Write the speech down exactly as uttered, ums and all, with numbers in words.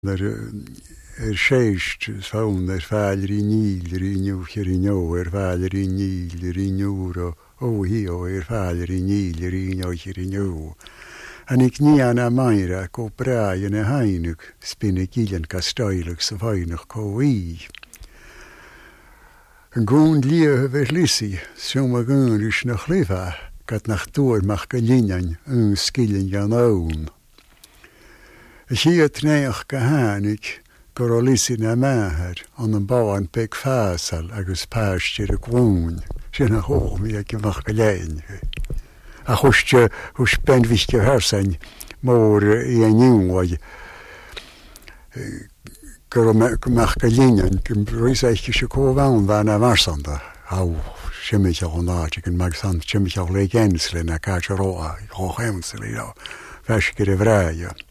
Er, er seist, svaun, er fæler i niler, i njúkjer i njó, er fæler i niler, i njúr, og hi, og er fæler i niler, i njúkjer i njó. Han ik niana meira, ko braien e heinuk, spinne gillen ka steilig, så feinig ko i. Een goon lie verlissi, soma goonlish nach liva, kat nach door mag gelinjan, een skillen jan oon. Ik hier neig gehanik, Gorolissi na maher, an een bouwan pek fasal, agus paastir ek woon. Sina ho, mi ek mag gelein. A hostje, hos benwichtje hersen, moor i en jong, Goro mag gelinjan, kem ruisaitje se ko waan van a marsanda. Au, shimmich al naatje, ken mag san, shimmich al legensle, na kaach roa, hoog hemsle, ja. Vaskere vrije.